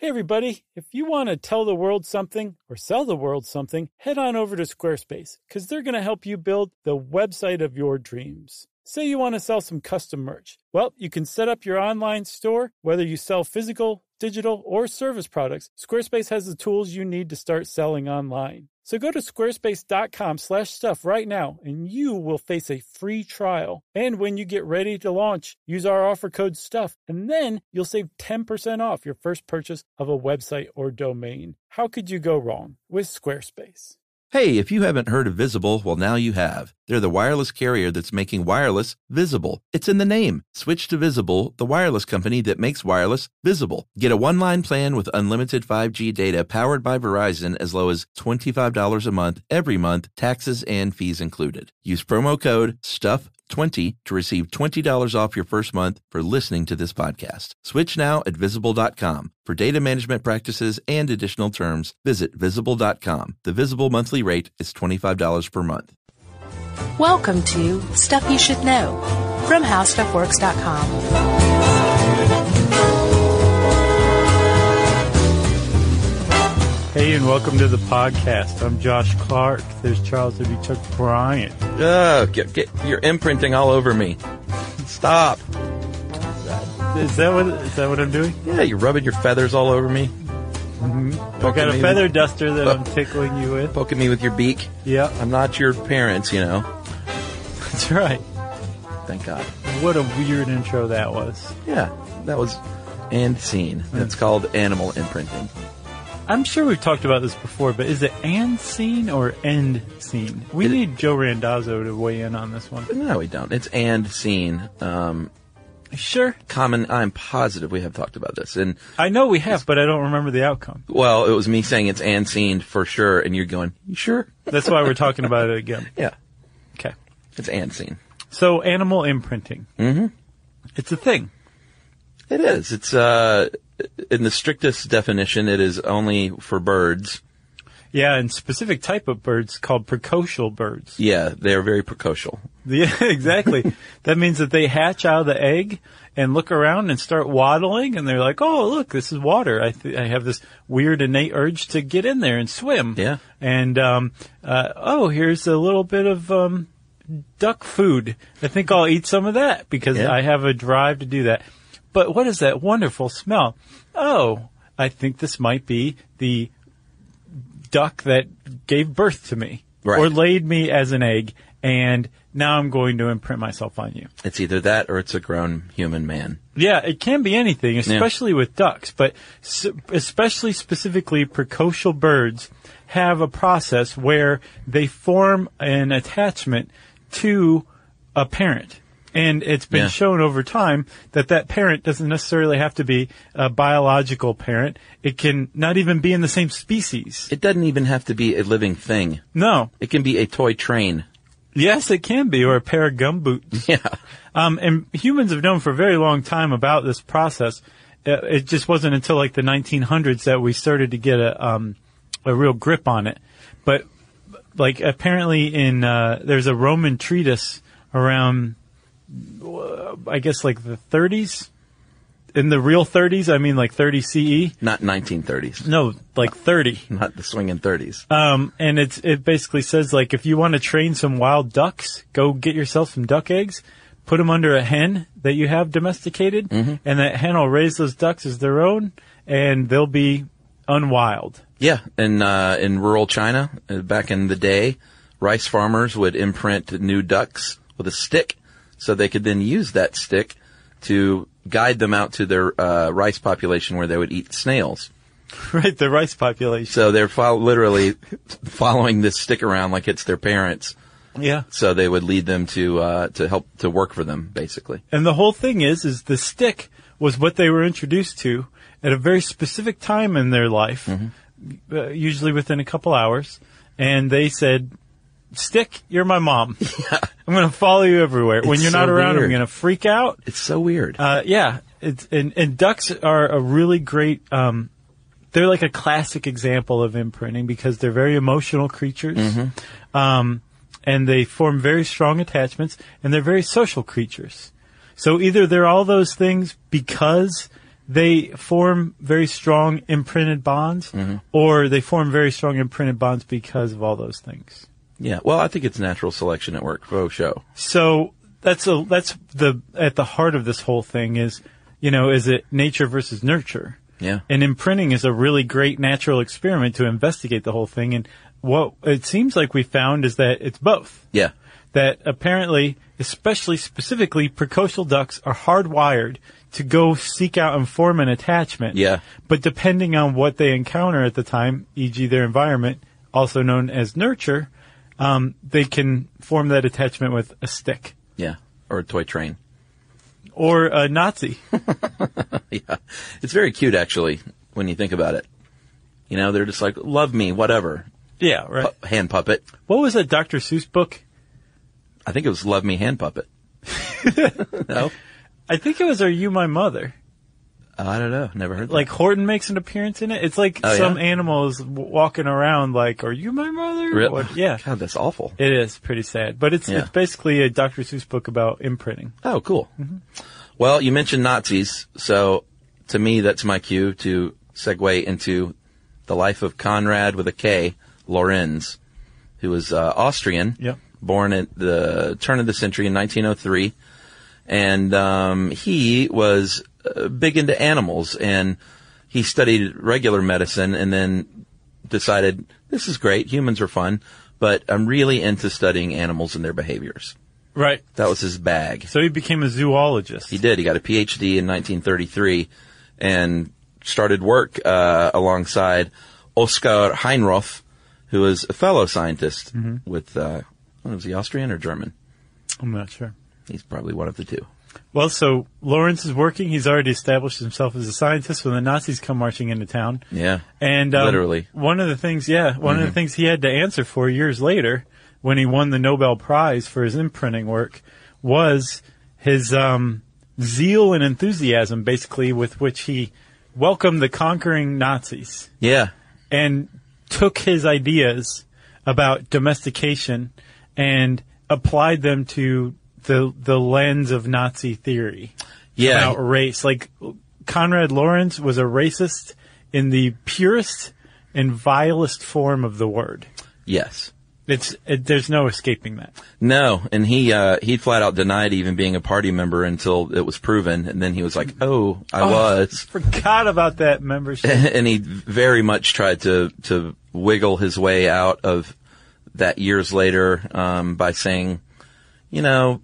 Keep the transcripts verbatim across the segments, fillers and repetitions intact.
Hey everybody, if you want to tell the world something or sell the world something, head on over to Squarespace because they're going to help you build the website of your dreams. Say you want to sell some custom merch. Well, you can set up your online store, whether you sell physical, digital, or service products. Squarespace has the tools you need to start selling online. So go to squarespace.com slash stuff right now, and you will face a free trial. And when you get ready to launch, use our offer code STUFF, and then you'll save ten percent off your first purchase of a website or domain. How could you go wrong with Squarespace? Hey, if you haven't heard of Visible, well, now you have. They're the wireless carrier that's making wireless visible. It's in the name. Switch to Visible, the wireless company that makes wireless visible. Get a one-line plan with unlimited five G data powered by Verizon as low as twenty-five dollars a month every month, taxes and fees included. Use promo code STUFF twenty to receive twenty dollars off your first month for listening to this podcast. Switch now at visible dot com. For data management practices and additional terms, visit visible dot com. The Visible monthly rate is twenty-five dollars per month. Welcome to Stuff You Should Know from how stuff works dot com. Hey, and welcome to the podcast. I'm Josh Clark. There's Charles W. Chuck Bryant. Oh, get, get, you're imprinting all over me. Stop. Is that what is that what I'm doing? Yeah, you're rubbing your feathers all over me. Mm-hmm. I've got a feather with, duster that uh, I'm tickling you with. Poking me with your beak. Yeah. I'm not your parents, you know. That's right. Thank God. What a weird intro that was. Yeah, that was and scene. That's called animal imprinting. I'm sure we've talked about this before, but is it and scene or end scene? We it, need Joe Randazzo to weigh in on this one. No, we don't. It's and scene. Um, sure. Common. I'm positive we have talked about this, and I know we have, but I don't remember the outcome. Well, it was me saying it's and scene for sure, and you're going, you sure? That's why we're talking about it again. Yeah. Okay. It's and scene. So animal imprinting. Mm-hmm. It's a thing. It is. It's uh. In the strictest definition, it is only for birds. Yeah, and specific type of birds called precocial birds. Yeah, they are very precocial. Yeah, exactly. That means that they hatch out of the egg and look around and start waddling, and they're like, oh, look, this is water. I, th- I have this weird innate urge to get in there and swim. Yeah. And, um, uh, oh, here's a little bit of um, duck food. I think I'll eat some of that because yeah. I have a drive to do that. But what is that wonderful smell? Oh, I think this might be the duck that gave birth to me. Right. Or laid me as an egg, and now I'm going to imprint myself on you. It's either that or it's a grown human man. Yeah, it can be anything, especially yeah. with ducks. But especially specifically, precocial birds have a process where they form an attachment to a parent. And it's been yeah. shown over time that that parent doesn't necessarily have to be a biological parent. It can not even be in the same species. It doesn't even have to be a living thing. No. It can be a toy train. Yes, it can be, or a pair of gumboots. Yeah. Um, and humans have known for a very long time about this process. It just wasn't until like the nineteen hundreds that we started to get a um, a real grip on it. But like apparently in uh, there's a Roman treatise around, I guess, like the thirties. In the real thirties, I mean like thirty C E. Not nineteen thirties. No, like thirty. Not the swinging thirties. Um, and it's, it basically says, like, if you want to train some wild ducks, go get yourself some duck eggs, put them under a hen that you have domesticated, mm-hmm. and that hen will raise those ducks as their own, and they'll be unwild. Yeah, in, uh, in rural China, uh, back in the day, rice farmers would imprint new ducks with a stick, so they could then use that stick to guide them out to their uh, rice population where they would eat snails. Right, the rice population. So they're fo- literally following this stick around like it's their parents. Yeah. So they would lead them to uh, to help to work for them, basically. And the whole thing is, is the stick was what they were introduced to at a very specific time in their life, mm-hmm. uh, usually within a couple hours, and they said, stick, you're my mom. Yeah. I'm going to follow you everywhere. It's when you're so not around, weird. I'm going to freak out. It's so weird. Uh, yeah. It's, and, and ducks are a really great, um, they're like a classic example of imprinting because they're very emotional creatures. Mm-hmm. Um, and they form very strong attachments, and they're very social creatures. So either they're all those things because they form very strong imprinted bonds, mm-hmm. or they form very strong imprinted bonds because of all those things. Yeah, well, I think it's natural selection at work, for show. So that's a, that's the at the heart of this whole thing is, you know, is it nature versus nurture? Yeah. And imprinting is a really great natural experiment to investigate the whole thing. And what it seems like we found is that it's both. Yeah. That apparently, especially specifically, precocial ducks are hardwired to go seek out and form an attachment. Yeah. But depending on what they encounter at the time, for example their environment, also known as nurture, um, they can form that attachment with a stick. Yeah. Or a toy train. Or a Nazi. Yeah. It's very cute, actually, when you think about it. You know, they're just like, love me, whatever. Yeah, right. Pu- hand puppet. What was that Doctor Seuss book? I think it was Love Me, Hand Puppet. No? I think it was Are You My Mother? Uh, I don't know. Never heard that. Like Horton makes an appearance in it. It's like oh, some yeah? animal is w- walking around like, are you my mother? Really? What? Yeah. God, that's awful. It is pretty sad. But it's Yeah. it's basically a Doctor Seuss book about imprinting. Oh, cool. Mm-hmm. Well, you mentioned Nazis, so to me that's my cue to segue into the life of Konrad with a K, Lorenz, who was uh, Austrian, Yep. born at the turn of the century in nineteen oh three. And um, he was uh, big into animals, and he studied regular medicine and then decided, this is great, humans are fun, but I'm really into studying animals and their behaviors. Right. That was his bag. So he became a zoologist. He did. He got a P H D in nineteen thirty-three and started work uh, alongside Oskar Heinroth, who was a fellow scientist mm-hmm. with, uh, was he Austrian or German? I'm not sure. He's probably one of the two. Well, so Lawrence is working. He's already established himself as a scientist when the Nazis come marching into town. Yeah. And um, literally. One of the things, yeah, one mm-hmm. of the things he had to answer for years later when he won the Nobel Prize for his imprinting work was his um, zeal and enthusiasm, basically, with which he welcomed the conquering Nazis. Yeah. And took his ideas about domestication and applied them to the the lens of Nazi theory. Yeah. About race. Like, Konrad Lorenz was a racist in the purest and vilest form of the word. Yes. It's it, there's no escaping that. No, and he uh, he flat out denied even being a party member until it was proven, and then he was like, "Oh, I oh, was." Forgot about that membership. And he very much tried to to wiggle his way out of that years later um, by saying, you know,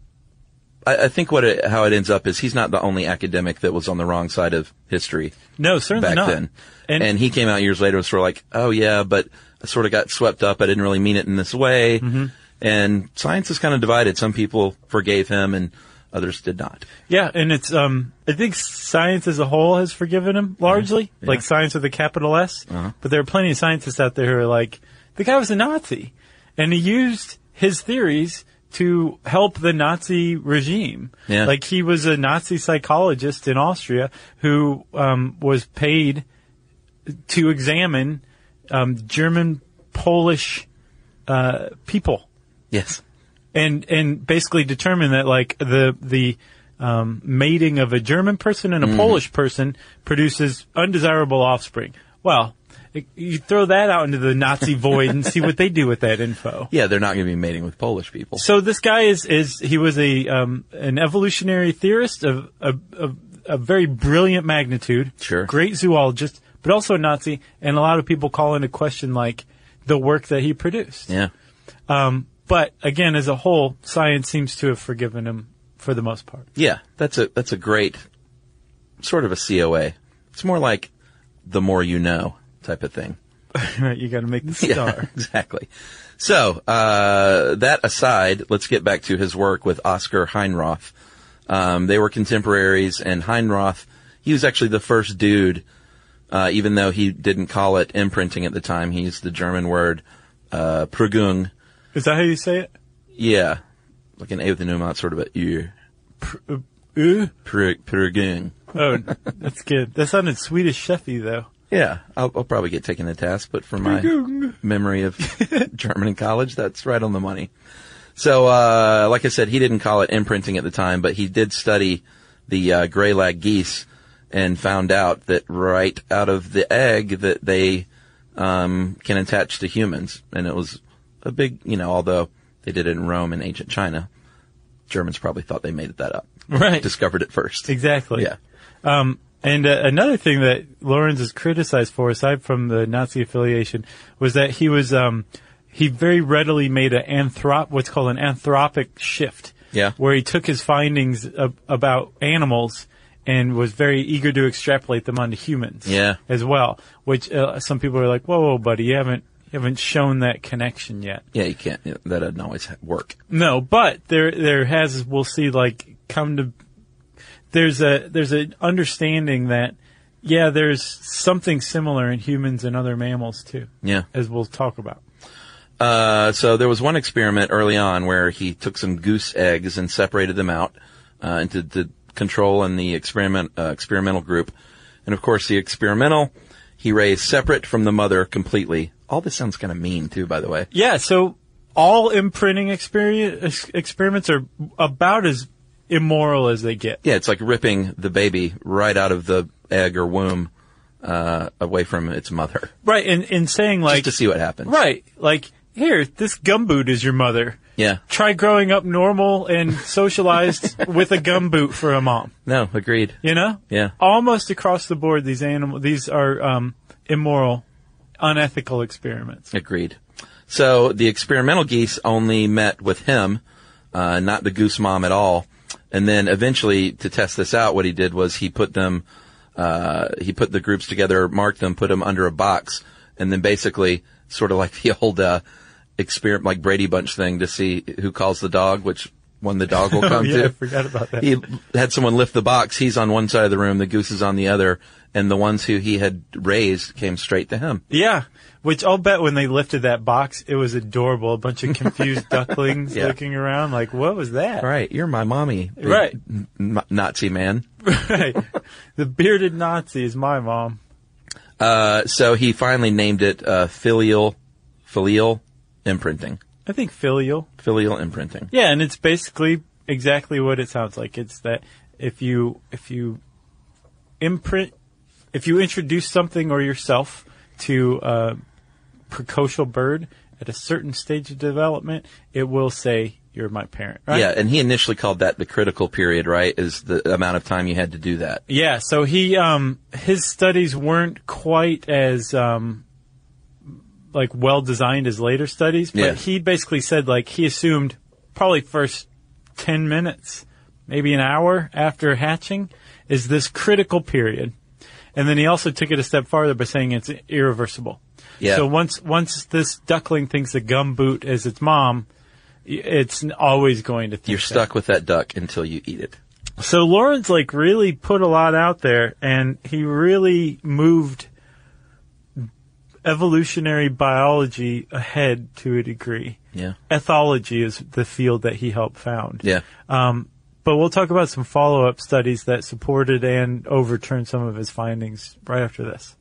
I, I think what it, how it ends up is he's not the only academic that was on the wrong side of history. No, certainly back not. then. And, and he came out years later and was sort of like, oh yeah, but I sort of got swept up. I didn't really mean it in this way. Mm-hmm. And science is kind of divided. Some people forgave him and others did not. Yeah, and it's, um, I think science as a whole has forgiven him largely, yeah. like science with a capital S. Uh-huh. But there are plenty of scientists out there who are like, the guy was a Nazi, and he used his theories to help the Nazi regime. Yeah. Like, he was a Nazi psychologist in Austria who um, was paid to examine um, German, Polish uh, people. Yes. And and basically determine that, like, the the um, mating of a German person and a mm. Polish person produces undesirable offspring. Well, it, you throw that out into the Nazi void and see what they do with that info. Yeah, they're not going to be mating with Polish people. So this guy is is he was a um, an evolutionary theorist of a, of a very brilliant magnitude. Sure. Great zoologist, but also a Nazi, and a lot of people call into question, like, the work that he produced. Yeah. Um, But again, as a whole, science seems to have forgiven him for the most part. Yeah, that's a that's a great sort of a C O A. It's more like the more you know type of thing. Right, you got to make the star. Yeah, exactly. So uh, that aside, let's get back to his work with Oskar Heinroth. Um, they were contemporaries, and Heinroth, he was actually the first dude, uh, even though he didn't call it imprinting at the time. He used the German word uh, Prägung. Is that how you say it? Yeah. Like an A with an umlaut, sort of a U. Pr- uh, Prägung. Oh, that's good. That sounded Swedish chefy, though. Yeah. I'll, I'll probably get taken to task, but from my memory of German in college, that's right on the money. So, uh, like I said, he didn't call it imprinting at the time, but he did study the uh, gray lag geese and found out that right out of the egg that they um, can attach to humans. And it was a big, you know, although they did it in Rome and ancient China, Germans probably thought they made that up. Right. Discovered it first. Exactly. Yeah. Um, and uh, another thing that Lorenz is criticized for, aside from the Nazi affiliation, was that he was um, he very readily made an anthrop what's called an anthropic shift. Yeah. Where he took his findings of, about animals and was very eager to extrapolate them onto humans. Yeah. As well, which uh, some people are like, "Whoa, whoa, buddy, you haven't you haven't shown that connection yet." Yeah, you can't. That doesn't always work. No, but there there has we'll see like come to there's a there's an understanding that yeah, there's something similar in humans and other mammals too. Yeah. As we'll talk about. Uh, so there was one experiment early on where he took some goose eggs and separated them out uh, into the control and the experiment uh, experimental group, and of course the experimental he raised separate from the mother completely. All this sounds kind of mean too, by the way. Yeah. So all imprinting experience, experiments are about as immoral as they get. Yeah, it's like ripping the baby right out of the egg or womb uh, away from its mother. Right. And in saying like just to see what happens. Right. Like. Here, this gumboot is your mother. Yeah. Try growing up normal and socialized with a gumboot for a mom. No, agreed. You know? Yeah. Almost across the board, these animal, these are um, immoral, unethical experiments. Agreed. So the experimental geese only met with him, uh, not the goose mom at all. And then eventually, to test this out, what he did was he put them, uh, he put the groups together, marked them, put them under a box, and then basically, sort of like the old uh, experiment, like Brady Bunch thing, to see who calls the dog, which one the dog will come oh, yeah, to. I forgot about that. He had someone lift the box. He's on one side of the room, the goose is on the other, and the ones who he had raised came straight to him. Yeah, which I'll bet when they lifted that box, it was adorable. A bunch of confused ducklings yeah. looking around like, what was that? Right, you're my mommy. Right. N- Nazi man. Right. The bearded Nazi is my mom. Uh, so he finally named it uh, filial, filial imprinting. I think filial. Filial imprinting. Yeah, and it's basically exactly what it sounds like. It's that if you if you imprint, if you introduce something or yourself to a precocial bird at a certain stage of development, it will say, "You're my parent." Right? Yeah, and he initially called that the critical period, right? Is the amount of time you had to do that. Yeah, so he um his studies weren't quite as um like well designed as later studies, but Yeah. he basically said like he assumed probably first ten minutes, maybe an hour after hatching is this critical period. And then he also took it a step farther by saying it's irreversible. Yeah. So once once this duckling thinks a gumboot is its mom, it's always going to think You're that. stuck with that duck until you eat it. So Lorenz like really put a lot out there, and he really moved evolutionary biology ahead to a degree. Yeah. Ethology is the field that he helped found. Yeah. Um, but we'll talk about some follow-up studies that supported and overturned some of his findings right after this.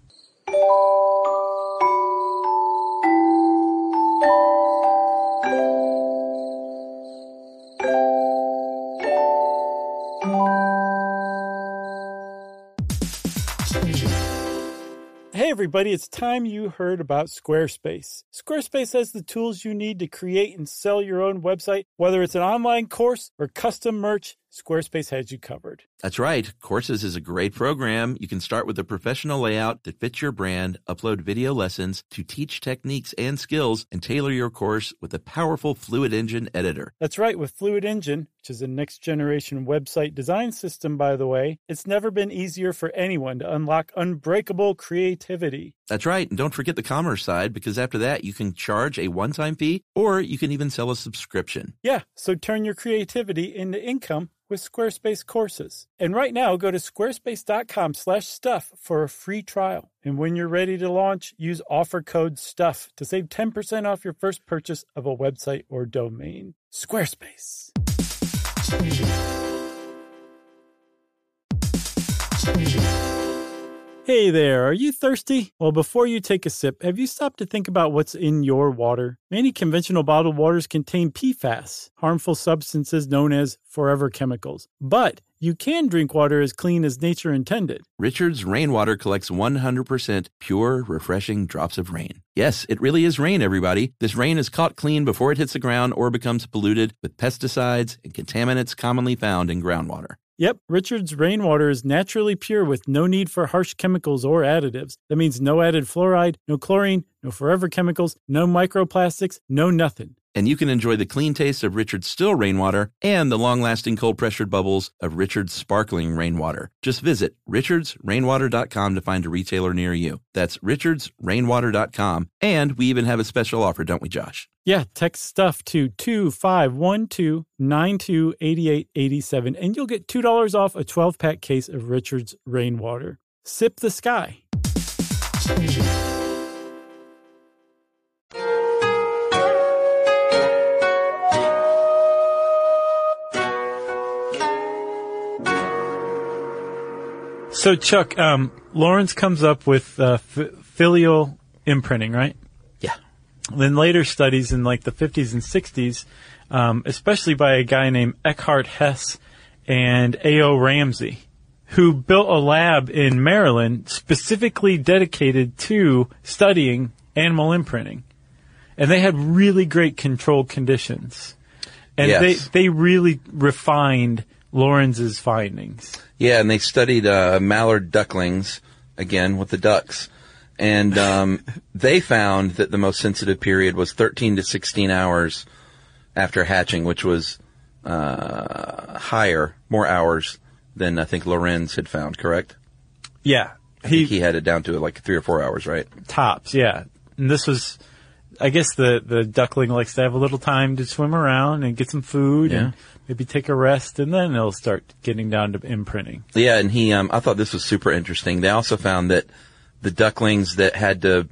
Hey everybody, it's time you heard about Squarespace. Squarespace has the tools you need to create and sell your own website. Whether it's an online course or custom merch, Squarespace has you covered. That's right. Courses is a great program. You can start with a professional layout that fits your brand, upload video lessons to teach techniques and skills, and tailor your course with a powerful Fluid Engine editor. That's right. With Fluid Engine, which is a next-generation website design system, by the way, it's never been easier for anyone to unlock unbreakable creativity. That's right. And don't forget the commerce side, because after that, you can charge a one-time fee, or you can even sell a subscription. Yeah, so turn your creativity into income with Squarespace courses. And right now, go to squarespace.com slash stuff for a free trial. And when you're ready to launch, use offer code STUFF to save ten percent off your first purchase of a website or domain. Squarespace. Hey there, are you thirsty? Well, before you take a sip, have you stopped to think about what's in your water? Many conventional bottled waters contain P FAS, harmful substances known as forever chemicals. But you can drink water as clean as nature intended. Richard's Rainwater collects one hundred percent pure, refreshing drops of rain. Yes, it really is rain, everybody. This rain is caught clean before it hits the ground or becomes polluted with pesticides and contaminants commonly found in groundwater. Yep, Richard's Rainwater is naturally pure with no need for harsh chemicals or additives. That means no added fluoride, no chlorine, no forever chemicals, no microplastics, no nothing. And you can enjoy the clean taste of Richard's still rainwater and the long-lasting cold-pressured bubbles of Richard's sparkling rainwater. Just visit richards rainwater dot com to find a retailer near you. That's richards rainwater dot com. And we even have a special offer, don't we, Josh? Yeah, text STUFF to two five one two nine two eight eight eight seven, and you'll get two dollars off a twelve-pack case of Richard's Rainwater. Sip the sky. So, Chuck, um, Lawrence comes up with uh, f- filial imprinting, right? Yeah. Then later studies in like the fifties and sixties, um, especially by a guy named Eckhart Hess and A O Ramsey, who built a lab in Maryland specifically dedicated to studying animal imprinting. And they had really great controlled conditions. And Yes. they, they really refined Lawrence's findings. Yeah, and they studied uh, mallard ducklings, again, with the ducks. And um, they found that the most sensitive period was thirteen to sixteen hours after hatching, which was uh, higher, more hours than I think Lorenz had found, correct? Yeah. I think he had it down to like three or four hours, right? Tops, yeah. And this was, I guess the, the duckling likes to have a little time to swim around and get some food Yeah. and maybe take a rest, and then it'll start getting down to imprinting. Yeah, and he, um, I thought this was super interesting. They also found that the ducklings that had to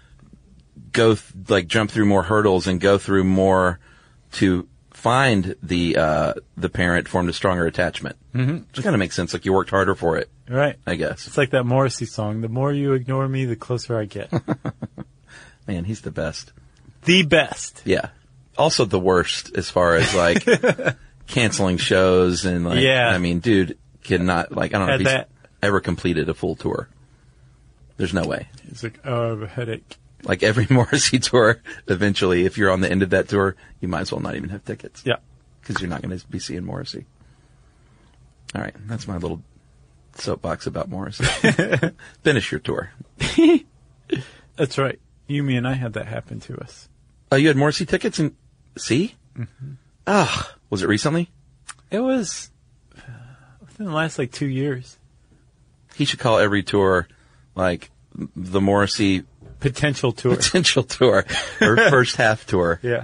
go, th- like, jump through more hurdles and go through more to find the uh, the parent formed a stronger attachment. Mm-hmm. Which kind of makes sense. Like, you worked harder for it, Right. I guess. It's like that Morrissey song, the more you ignore me, the closer I get. Man, he's the best. The best. Yeah. Also the worst as far as, like, canceling shows and, like, Yeah. I mean, dude cannot, like, I don't know Had if he's that. ever completed a full tour. There's no way. It's like, oh, I have a headache. Like every Morrissey tour, eventually, if you're on the end of that tour, you might as well not even have tickets. Yeah. Because you're not going to be seeing Morrissey. All right. That's my little soapbox about Morrissey. Finish your tour. That's right. You, me, and I had that happen to us. Oh, you had Morrissey tickets and see? Mm-hmm. Ah, was it recently? It was uh, within the last, like, two years. He should call every tour, like, the Morrissey Potential tour. potential tour, or first half tour. Yeah.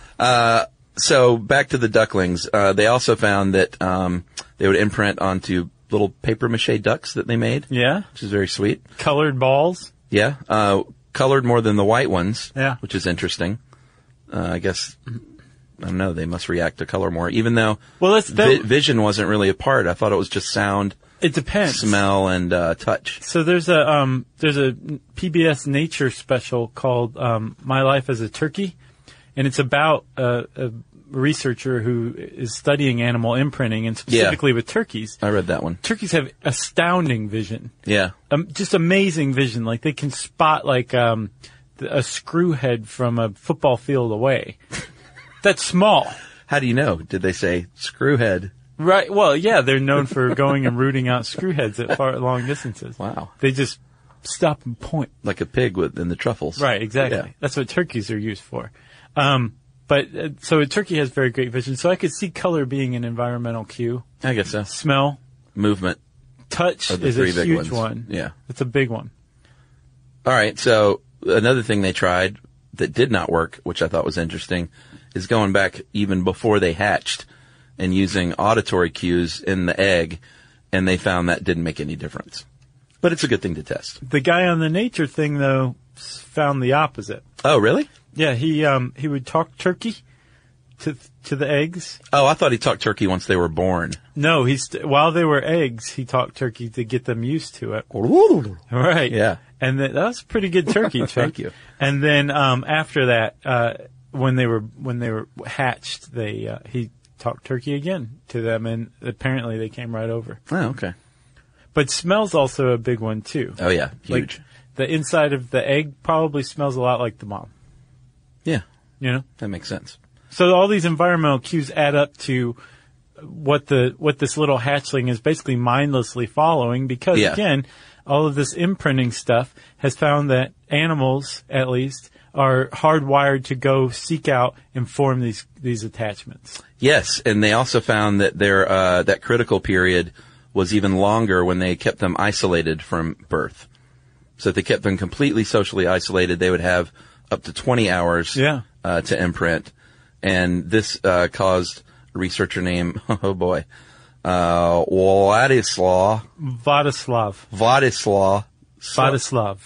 So back to the ducklings. Uh, they also found that um, they would imprint onto little paper mache ducks that they made, Yeah. which is very sweet. Colored balls. Yeah, uh, colored more than the white ones. Yeah. Which is interesting. Uh, I guess, I don't know, they must react to color more, even though Well, that's that. vi- vision wasn't really a part. I thought it was just sound, It depends. smell, and uh, touch. So there's a um there's a P B S Nature special called um My Life as a Turkey, and it's about a, a researcher who is studying animal imprinting, and specifically with turkeys. I read that one. Turkeys have astounding vision, Yeah. um, just amazing vision. Like they can spot like um th- a screw head from a football field away. That's small. How do you know? Did they say screwhead? Right. Well, yeah, they're known for going and rooting out screwheads at far long distances. Wow. They just stop and point. Like a pig with in the truffles. Right, exactly. Yeah. That's what turkeys are used for. Um, but uh, so a turkey has very great vision. So I could see color being an environmental cue. I guess so. Smell, Movement. touch Are the is a three big huge ones. one. Yeah. It's a big one. All right. So another thing they tried that did not work, which I thought was interesting, is going back even before they hatched and using auditory cues in the egg, and they found that didn't make any difference. But it's a good thing to test. The guy on the nature thing though s- found the opposite. Oh, really? Yeah, he um he would talk turkey to to the eggs. Oh, I thought he talked turkey once they were born. No, he's while they were eggs, he talked turkey to get them used to it. Right. Yeah. And that, that was pretty good turkey, Chuck. Thank you. And then um, after that, uh, when they were when they were hatched, they uh, he talked turkey again to them, and apparently they came right over. Oh, okay. But smell's also a big one, too. Oh, yeah. Huge. Like, the inside of the egg probably smells a lot like the mom. Yeah. You know? That makes sense. So all these environmental cues add up to what the what this little hatchling is basically mindlessly following because, Yeah. again, all of this imprinting stuff has found that animals, at least, are hardwired to go seek out and form these these attachments. Yes, and they also found that their uh, that critical period was even longer when they kept them isolated from birth. So if they kept them completely socially isolated, they would have up to twenty hours Yeah. uh, to imprint. And this uh, caused a researcher named, oh boy, uh, Wladislaw, Vladislav. Vladislaw Vladislav.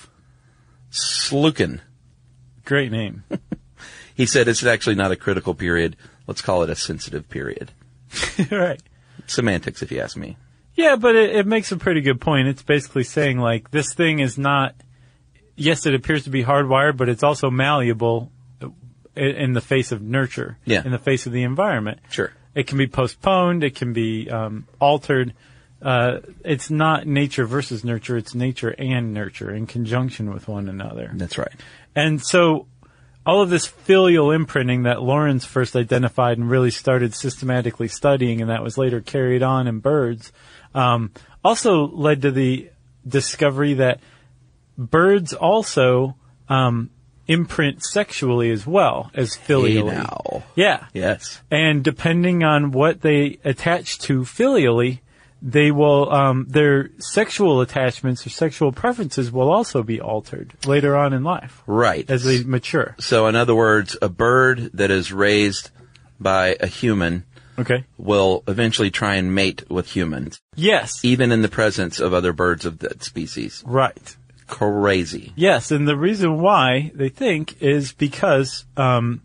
Slukin. Great name. He said it's actually not a critical period. Let's call it a sensitive period. Right. Semantics, if you ask me. Yeah, but it, it makes a pretty good point. It's basically saying, like, this thing is not, yes, it appears to be hardwired, but it's also malleable in, in the face of nurture. Yeah. In the face of the environment. Sure. It can be postponed. It can be um, altered. Uh, it's not nature versus nurture. It's nature and nurture in conjunction with one another. That's right. And so all of this filial imprinting that Lawrence first identified and really started systematically studying, and that was later carried on in birds, um, also led to the discovery that birds also um, imprint sexually as well as filially. Hey now. Yeah. Yes. And depending on what they attach to filially, they will, um, their sexual attachments or sexual preferences will also be altered later on in life. Right. As they mature. So in other words, a bird that is raised by a human Okay. will eventually try and mate with humans, Yes. even in the presence of other birds of that species. Right. Crazy. Yes, and the reason why they think is because um,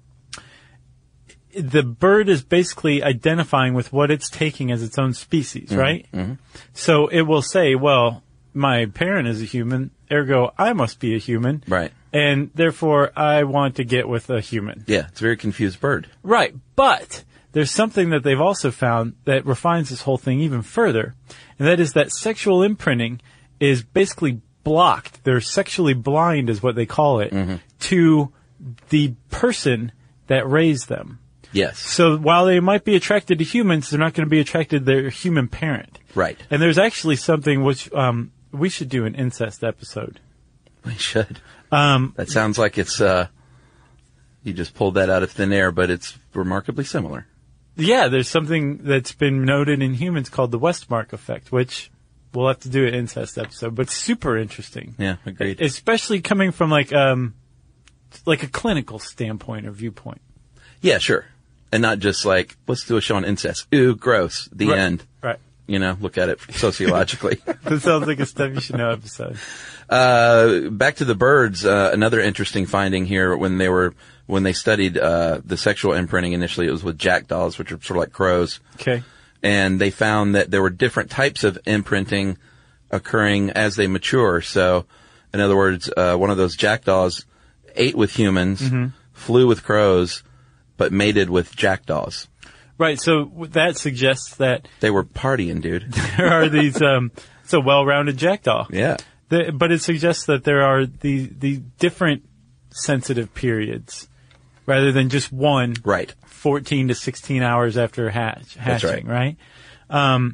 the bird is basically identifying with what it's taking as its own species, Mm-hmm. right? Mm-hmm. So it will say, well, my parent is a human, ergo I must be a human. Right. And therefore I want to get with a human. Yeah, it's a very confused bird. Right, but there's something that they've also found that refines this whole thing even further, and that is that sexual imprinting is basically blocked. They're sexually blind, is what they call it, Mm-hmm. to the person that raised them. Yes. So while they might be attracted to humans, they're not going to be attracted to their human parent. Right. And there's actually something which um, we should do an incest episode. We should. Um, That sounds like it's, uh, you just pulled that out of thin air, but it's remarkably similar. yeah, there's something that's been noted in humans called the Westmark effect, which we'll have to do an incest episode, but super interesting. Yeah, agreed. Especially coming from like um like a clinical standpoint or viewpoint. Yeah, sure. And not just like, let's do a show on incest. Ooh, gross. The Right. end. Right. You know, look at it sociologically. That sounds like a Stuff You Should Know episode. Uh, back to the birds, uh, another interesting finding here when they were, when they studied, uh, the sexual imprinting initially, it was with jackdaws, which are sort of like crows. Okay. And they found that there were different types of imprinting occurring as they mature. So, in other words, uh, one of those jackdaws ate with humans, Mm-hmm. flew with crows, but mated with jackdaws. Right, so w- that suggests that They were partying, dude. there are these, um, it's a well-rounded jackdaw. Yeah. The, but it suggests that there are the, the different sensitive periods rather than just one Right. fourteen to sixteen hours after hatch, That's hatching, right. right? Um,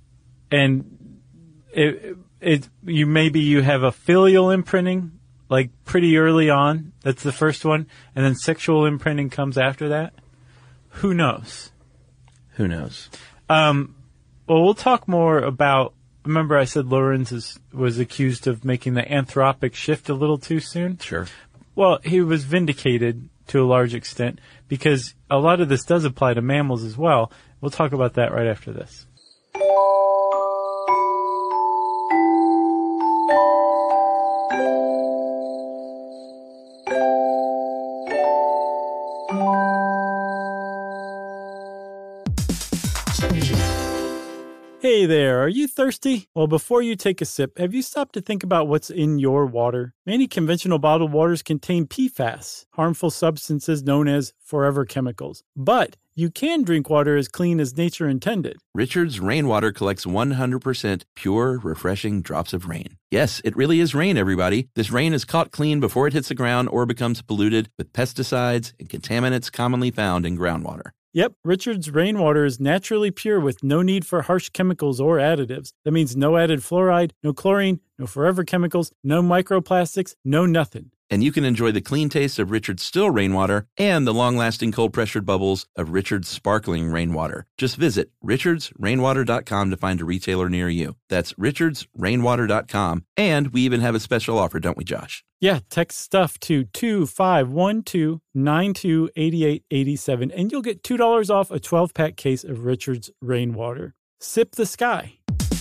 and it, it, you maybe you have a filial imprinting, like pretty early on. That's the first one. And then sexual imprinting comes after that. Who knows? Who knows? Well, we'll talk more about, remember I said Lorenz is, was accused of making the anthropic shift a little too soon? Sure. Well, he was vindicated to a large extent because a lot of this does apply to mammals as well. We'll talk about that right after this. Hey there, Are you thirsty? Well, before you take a sip, have you stopped to think about what's in your water? Many conventional bottled waters contain P FAS, harmful substances known as forever chemicals. But you can drink water as clean as nature intended. Richard's Rainwater collects one hundred percent pure, refreshing drops of rain. Yes, it really is rain, everybody. This rain is caught clean before it hits the ground or becomes polluted with pesticides and contaminants commonly found in groundwater. Yep, Richard's Rainwater is naturally pure with no need for harsh chemicals or additives. That means no added fluoride, no chlorine, no forever chemicals, no microplastics, no nothing. And you can enjoy the clean taste of Richard's still rainwater and the long-lasting cold-pressured bubbles of Richard's sparkling rainwater. Just visit richards rainwater dot com to find a retailer near you. That's richards rainwater dot com. And we even have a special offer, don't we, Josh? Yeah, text stuff to two five one two nine two eight eight eight seven, and you'll get two dollars off a twelve-pack case of Richard's Rainwater. Sip the sky.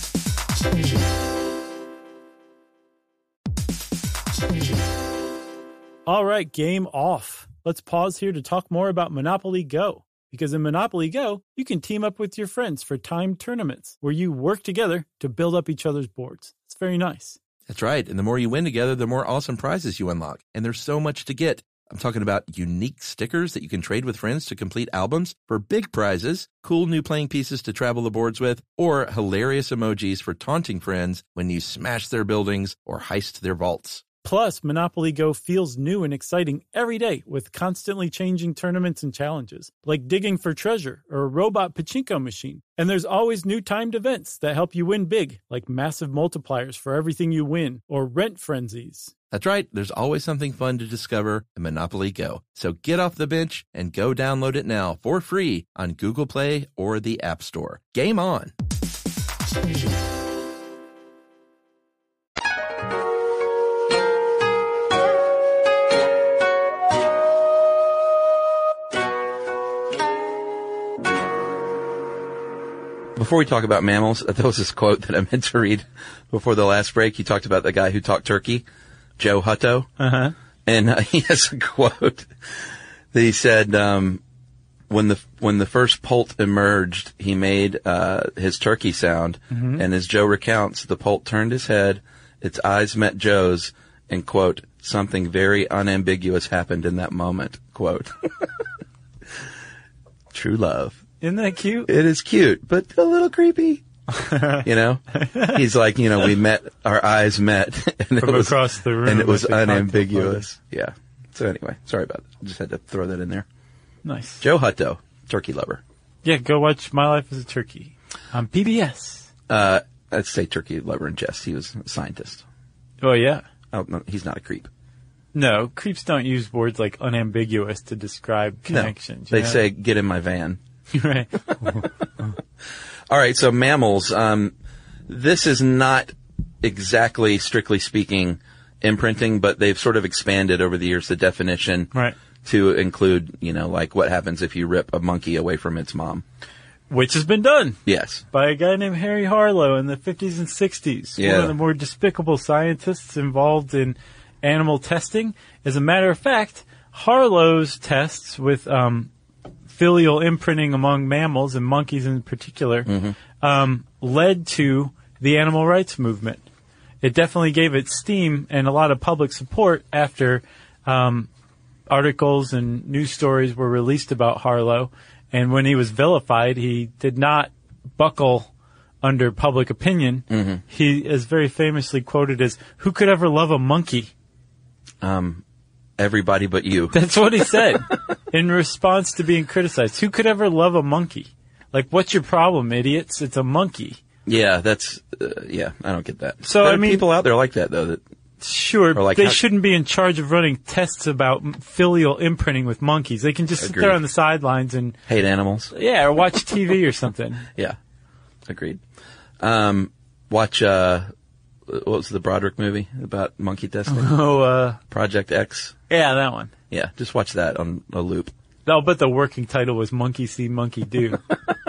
All right, game off. Let's pause here to talk more about Monopoly Go. Because in Monopoly Go, you can team up with your friends for timed tournaments where you work together to build up each other's boards. It's very nice. That's right. And the more you win together, the more awesome prizes you unlock. And there's so much to get. I'm talking about unique stickers that you can trade with friends to complete albums for big prizes, cool new playing pieces to travel the boards with, or hilarious emojis for taunting friends when you smash their buildings or heist their vaults. Plus, Monopoly Go feels new and exciting every day with constantly changing tournaments and challenges, like digging for treasure or a robot pachinko machine. And there's always new timed events that help you win big, like massive multipliers for everything you win or rent frenzies. That's right. There's always something fun to discover in Monopoly Go. So get off the bench and go download it now for free on Google Play or the App Store. Game on! Before we talk about mammals, there was this quote that I meant to read before the last break. You talked about the guy who talked turkey, Joe Hutto. Uh-huh. And uh, he has a quote that he said, um, when the when the first poult emerged, he made uh, his turkey sound. Mm-hmm. And as Joe recounts, the poult turned his head, its eyes met Joe's, and, quote, something very unambiguous happened in that moment, quote. True love. Isn't that cute? It is cute, but a little creepy. You know, he's like, you know, we met, our eyes met, and it From was across the room, and it was like unambiguous. Yeah. So anyway, sorry about that. I just had to throw that in there. Nice. Joe Hutto, turkey lover. Yeah, go watch My Life as a Turkey on P B S. Uh, I'd say turkey lover in jest. He was a scientist. Oh yeah. Oh no, he's not a creep. No, creeps don't use words like unambiguous to describe connections. No, they you know? say, get in my van. Right. All right, so mammals. Um, this is not exactly, strictly speaking, imprinting, but they've sort of expanded over the years the definition right. to include, you know, like what happens if you rip a monkey away from its mom. Which has been done. Yes. By a guy named Harry Harlow in the fifties and sixties. Yeah. One of the more despicable scientists involved in animal testing. As a matter of fact, Harlow's tests with um, filial imprinting among mammals, and monkeys in particular, mm-hmm. um, led to the animal rights movement. It definitely gave it steam and a lot of public support after um, articles and news stories were released about Harlow. And when he was vilified, he did not buckle under public opinion. Mm-hmm. He is very famously quoted as, "Who could ever love a monkey?" Um, everybody but you. That's what he said in response to being criticized. Who could ever love a monkey? Like, what's your problem, idiots? It's a monkey. Yeah, that's, uh, yeah, I don't get that. So, there I are mean, people out there like that, though, that. Sure, like they how, shouldn't be in charge of running tests about filial imprinting with monkeys. They can just agreed. sit there on the sidelines and hate animals. Yeah, or watch T V or something. Yeah, agreed. Um, watch, uh, what was the Broderick movie about monkey testing? Oh, uh... Project X? Yeah, that one. Yeah, just watch that on a loop. I'll bet the working title was Monkey See, Monkey Do.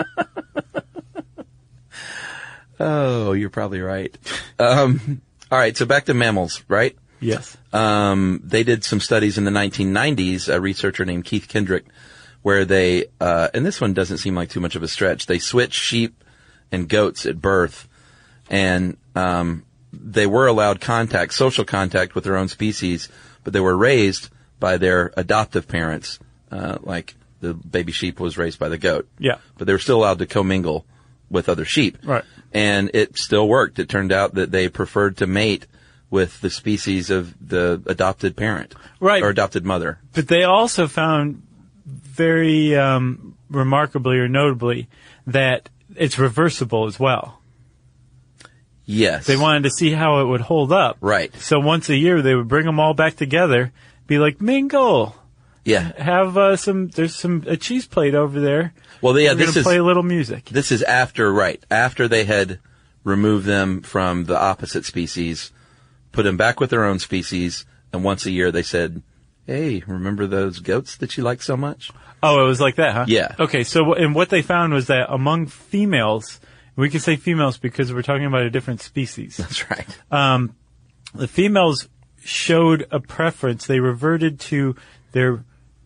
Oh, you're probably right. Um, all right, so back to mammals, right? Yes. Um, they did some studies in the nineteen nineties, a researcher named Keith Kendrick, where they, uh, and this one doesn't seem like too much of a stretch, they switched sheep and goats at birth and um, they were allowed contact, social contact with their own species, but they were raised by their adoptive parents, uh, like the baby sheep was raised by the goat. Yeah. But they were still allowed to commingle with other sheep. Right. And it still worked. It turned out that they preferred to mate with the species of the adopted parent. Right. Or adopted mother. But they also found very um, remarkably or notably that it's reversible as well. Yes. They wanted to see how it would hold up. Right. So once a year, they would bring them all back together, be like, mingle. Yeah. Have uh, some, there's some, a cheese plate over there. Well, yeah, We're this gonna is, play a little music. This is after, right, after they had removed them from the opposite species, put them back with their own species, and once a year they said, hey, remember those goats that you like so much? Oh, it was like that, huh? Yeah. Okay, so, and what they found was that among females, we can say females because we're talking about a different species. That's right. Um, the females showed a preference. They reverted to their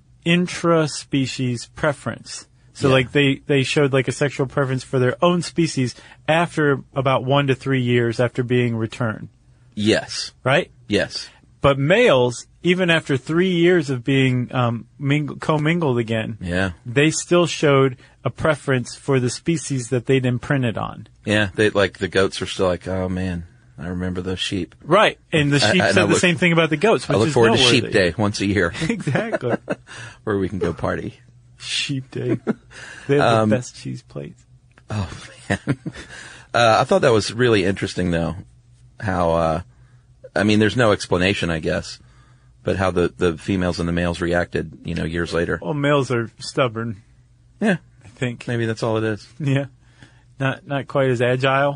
intra-species preference. So Yeah. like they, they showed like a sexual preference for their own species after about one to three years after being returned. Yes. Right? Yes. But males, even after three years of being um, mingle, commingled again, Yeah. they still showed a preference for the species that they'd imprinted on. Yeah. They, like, the goats are still like, oh man, I remember those sheep. Right. And the sheep I- and said I the look- same thing about the goats, which I look is forward to noteworthy. Sheep Day once a year Exactly. where we can go party. Sheep Day. They have Um, the best cheese plates. Oh man. uh, I thought that was really interesting though. How, uh, I mean, there's no explanation, I guess, but how the, the females and the males reacted, you know, years later. Well, males are stubborn, Yeah. I think. Maybe that's all it is. Yeah. Not not quite as agile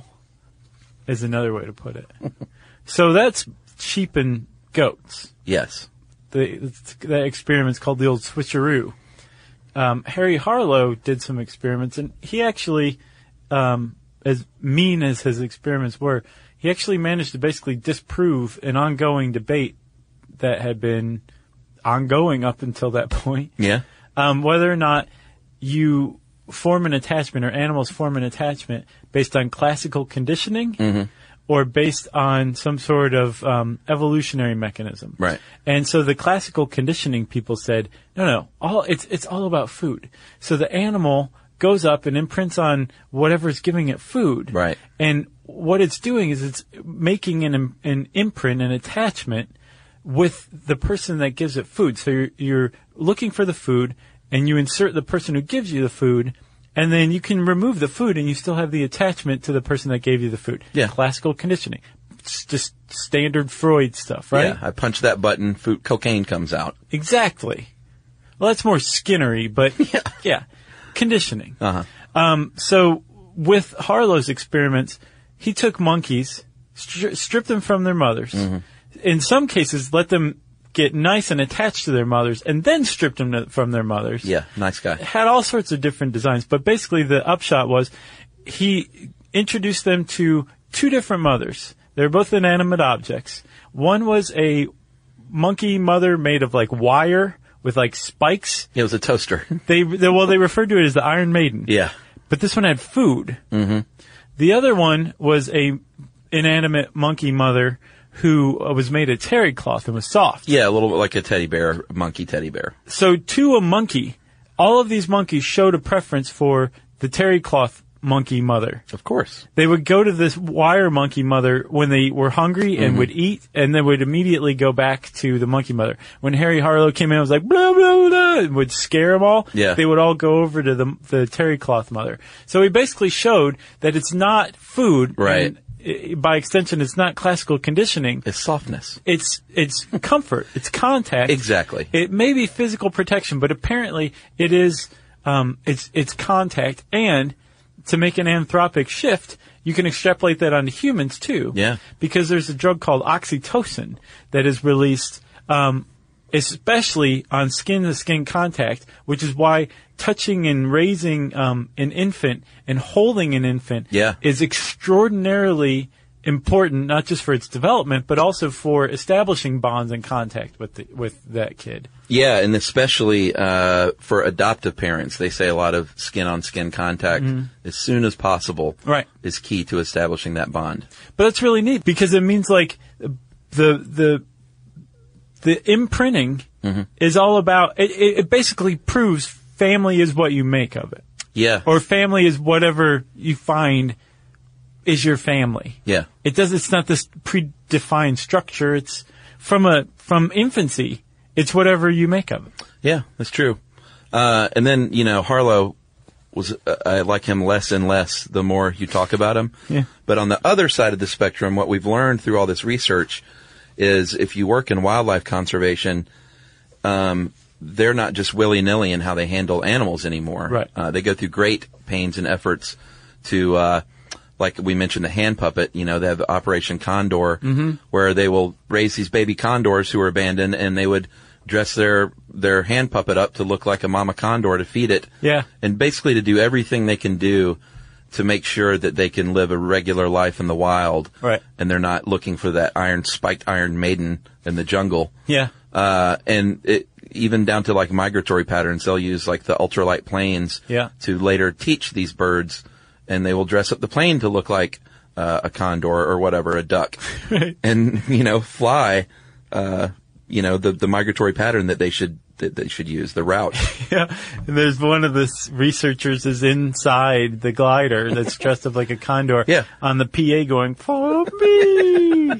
is another way to put it. So that's sheep and goats. Yes. The, that experiment's called the old switcheroo. Um, Harry Harlow did some experiments, and he actually, um, as mean as his experiments were, he actually managed to basically disprove an ongoing debate that had been ongoing up until that point. Yeah. Um, whether or not you form an attachment or animals form an attachment based on classical conditioning Mm-hmm. or based on some sort of um, evolutionary mechanism. Right. And so the classical conditioning people said, no, no, all it's it's all about food. So the animal goes up and imprints on whatever's giving it food. Right. And what it's doing is it's making an an imprint, an attachment with the person that gives it food. So you're, you're looking for the food, and you insert the person who gives you the food, and then you can remove the food, and you still have the attachment to the person that gave you the food. Yeah. Classical conditioning. It's just standard Freud stuff, right? Yeah. I punch that button, food, cocaine comes out. Exactly. Well, that's more Skinnery, but yeah, yeah. Conditioning. Uh-huh. Um, so with Harlow's experiments, he took monkeys, stri- stripped them from their mothers. Mm-hmm. In some cases, let them get nice and attached to their mothers, and then stripped them to, from their mothers. Yeah. Nice guy. Had all sorts of different designs, but basically the upshot was he introduced them to two different mothers. They were both inanimate objects. One was a monkey mother made of like wire with like spikes. It was a toaster. They, they well, they referred to it as the Iron Maiden. Yeah. But this one had food. Mm-hmm. The other one was a inanimate monkey mother who uh, was made of terry cloth and was soft. Yeah, a little bit like a teddy bear, monkey teddy bear. So to a monkey, all of these monkeys showed a preference for the terry cloth monkey mother. Of course. They would go to this wire monkey mother when they were hungry and Mm-hmm. would eat, and then would immediately go back to the monkey mother. When Harry Harlow came in and was like, blah, blah, blah, and would scare them all, Yeah. they would all go over to the, the terry cloth mother. So he basically showed that it's not food. Right. And i- by extension, it's not classical conditioning. It's softness. It's, it's comfort. It's contact. Exactly. It may be physical protection, but apparently it is, um, it's, it's contact. And to make an anthropic shift, you can extrapolate that onto humans too. Yeah. Because there's a drug called oxytocin that is released, um, especially on skin-to-skin contact, which is why touching and raising um, an infant and holding an infant Yeah. is extraordinarily important, not just for its development, but also for establishing bonds and contact with the, with that kid. Yeah, and especially uh, for adoptive parents, they say a lot of skin-on-skin contact mm-hmm. as soon as possible right. is key to establishing that bond. But that's really neat because it means like the the the imprinting mm-hmm. is all about. It, it basically proves family is what you make of it. Yeah, or family is whatever you find is your family. Yeah, it does. It's not this predefined structure. It's from a from infancy. It's whatever you make of it. Yeah, that's true. Uh, and then, you know, Harlow was, uh, I like him less and less the more you talk about him. Yeah. But on the other side of the spectrum, what we've learned through all this research is if you work in wildlife conservation, um, they're not just willy-nilly in how they handle animals anymore. Right. Uh, they go through great pains and efforts to, uh, like we mentioned, the hand puppet, you know, they have Operation Condor, mm-hmm. where they will raise these baby condors who are abandoned, and they would dress their their hand puppet up to look like a mama condor to feed it. Yeah. And basically to do everything they can do to make sure that they can live a regular life in the wild. Right. And they're not looking for that iron, spiked iron maiden in the jungle. Yeah. Uh, and it, even down to like migratory patterns, they'll use like the ultralight planes yeah. to later teach these birds, and they will dress up the plane to look like uh, a condor or whatever, a duck. Right. And, you know, fly, uh, you know, the, the migratory pattern that they should, that they should use, the route. Yeah. And there's one of the researchers is inside the glider that's dressed up like a condor yeah. on the P A going, follow me.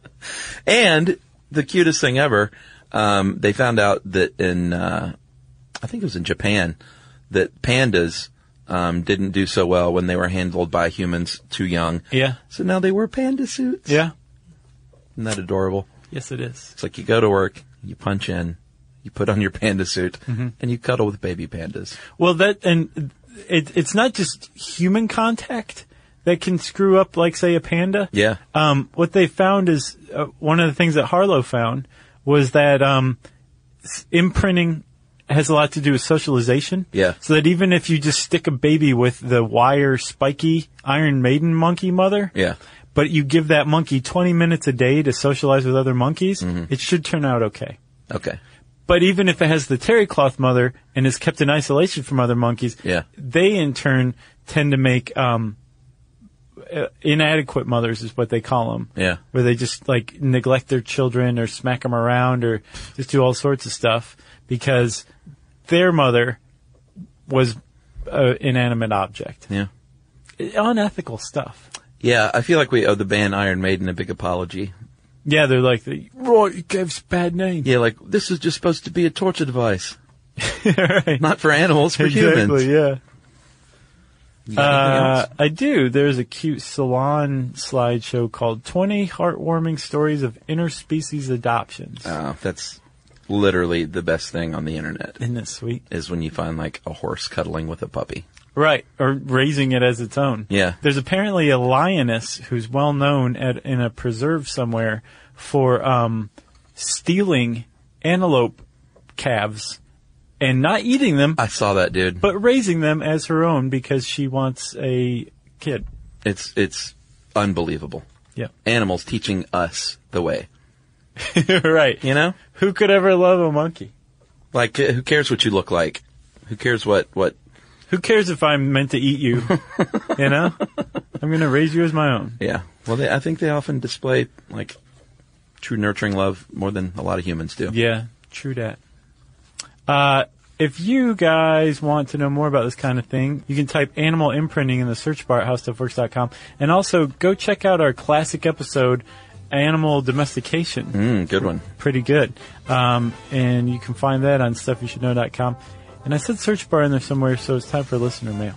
And the cutest thing ever, um, they found out that in, uh, I think it was in Japan, that pandas, um, didn't do so well when they were handled by humans too young. Yeah. So now they wear panda suits. Yeah. Isn't that adorable? Yes, it is. It's like you go to work, you punch in, you put on your panda suit, mm-hmm. and you cuddle with baby pandas. Well, that, and it, it's not just human contact that can screw up, like, say, a panda. Yeah. Um, what they found is, uh, one of the things that Harlow found was that, um, imprinting has a lot to do with socialization. Yeah. So that even if you just stick a baby with the wire, spiky Iron Maiden monkey mother. Yeah. But you give that monkey twenty minutes a day to socialize with other monkeys, mm-hmm. it should turn out okay. Okay. But even if it has the terry cloth mother and is kept in isolation from other monkeys, yeah. they in turn tend to make um, uh, inadequate mothers is what they call them. Yeah. Where they just like neglect their children or smack them around or just do all sorts of stuff because their mother was an inanimate object. Yeah. Unethical stuff. Yeah, I feel like we owe the band Iron Maiden a big apology. Yeah, they're like, Roy, you gave us a bad name. Yeah, like, this is just supposed to be a torture device. Right. Not for animals, for exactly, humans. Yeah. You got anything Uh, else? I do. There's a cute salon slideshow called twenty Heartwarming Stories of Interspecies Adoptions. Oh, that's literally the best thing on the internet. Isn't it sweet? Is when you find, like, a horse cuddling with a puppy. Right, or raising it as its own. Yeah. There's apparently a lioness who's well known at in a preserve somewhere for um, stealing antelope calves and not eating them, I saw that, dude. but raising them as her own because she wants a kid. It's it's unbelievable. Yeah. Animals teaching us the way. Right. You know? Who could ever love a monkey? Like, uh, who cares what you look like? Who cares what, what... Who cares if I'm meant to eat you? You know? I'm going to raise you as my own. Yeah. Well, they, I think they often display, like, true nurturing love more than a lot of humans do. Yeah, true that. Uh, if you guys want to know more about this kind of thing, you can type animal imprinting in the search bar at how stuff works dot com. And also, go check out our classic episode, Animal Domestication. Mm, good one. Pretty good. Um, and you can find that on stuff you should know dot com. And I said search bar in there somewhere, so it's time for listener mail.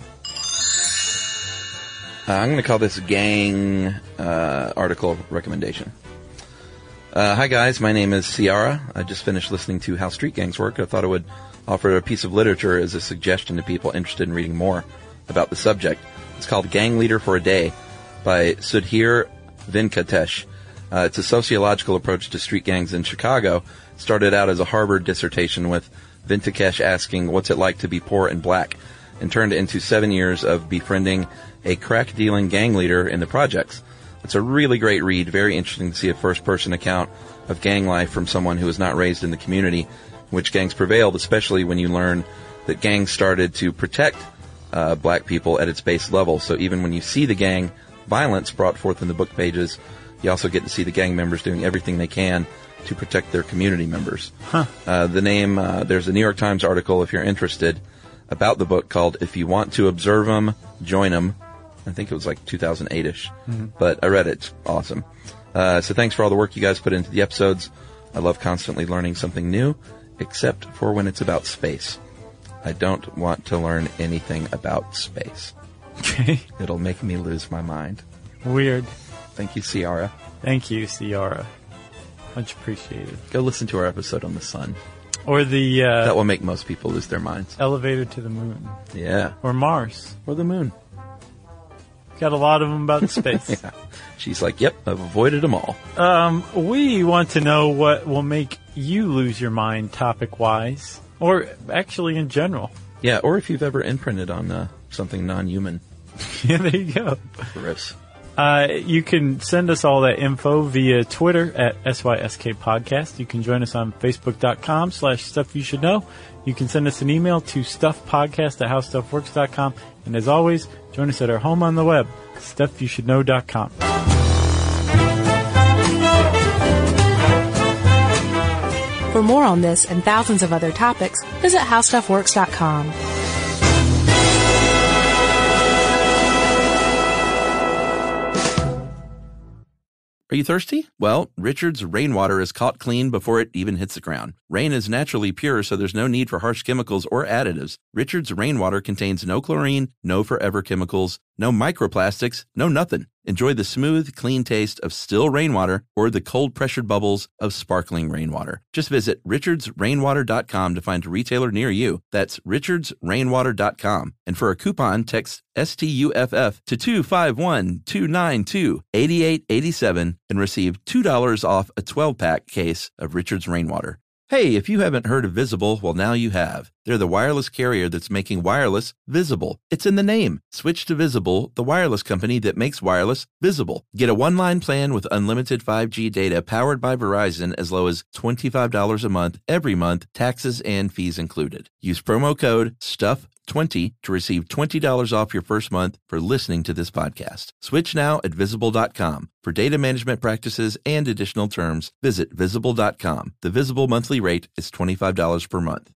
Uh, I'm going to call this gang uh, article recommendation. Uh, hi, guys. My name is Ciara. I just finished listening to How Street Gangs Work. I thought I would offer a piece of literature as a suggestion to people interested in reading more about the subject. It's called Gang Leader for a Day by Sudhir Venkatesh. Uh, it's a sociological approach to street gangs in Chicago. It started out as a Harvard dissertation with Venkatesh asking what's it like to be poor and black, and turned into seven years of befriending a crack-dealing gang leader in the projects. It's a really great read. Very interesting to see a first-person account of gang life from someone who was not raised in the community in which gangs prevailed, especially when you learn that gangs started to protect uh, black people at its base level. So even when you see the gang violence brought forth in the book pages, you also get to see the gang members doing everything they can to protect their community members. Huh. Uh, the name, uh, there's a New York Times article, if you're interested, about the book called If You Want to Observe 'Em, Join 'Em. I think it was like two thousand eight-ish, mm-hmm. but I read it. It's awesome. Uh, so thanks for all the work you guys put into the episodes. I love constantly learning something new, except for when it's about space. I don't want to learn anything about space. Okay. It'll make me lose my mind. Weird. Thank you, Ciara. Thank you, Ciara. Much appreciated. Go listen to our episode on the sun. Or the... Uh, that will make most people lose their minds. Elevator to the moon. Yeah. Or Mars. Or the moon. Got a lot of them about space. Yeah. She's like, yep, I've avoided them all. Um, we want to know what will make you lose your mind topic-wise. Or actually in general. Yeah, or if you've ever imprinted on uh, something non-human. Yeah, there you go. Gross. Uh, you can send us all that info via Twitter at S Y S K Podcast. You can join us on Facebook.com slash Stuff You Should Know. You can send us an email to stuffpodcast at howstuffworks dot com. And as always, join us at our home on the web, stuff you should know dot com. For more on this and thousands of other topics, visit how stuff works dot com. Are you thirsty? Well, Richard's rainwater is caught clean before it even hits the ground. Rain is naturally pure, so there's no need for harsh chemicals or additives. Richard's rainwater contains no chlorine, no forever chemicals, no microplastics, no nothing. Enjoy the smooth, clean taste of still rainwater or the cold-pressured bubbles of sparkling rainwater. Just visit richards rainwater dot com to find a retailer near you. That's richards rainwater dot com. And for a coupon, text S T U F F to two five one, two nine two, eight eight eight seven and receive two dollars off a twelve-pack case of Richard's Rainwater. Hey, if you haven't heard of Visible, well, now you have. They're the wireless carrier that's making wireless visible. It's in the name. Switch to Visible, the wireless company that makes wireless visible. Get a one-line plan with unlimited five G data powered by Verizon as low as twenty-five dollars a month, every month, taxes and fees included. Use promo code stuff twenty to receive twenty dollars off your first month for listening to this podcast. Switch now at visible dot com. For data management practices and additional terms, visit visible dot com. The Visible monthly rate is twenty-five dollars per month.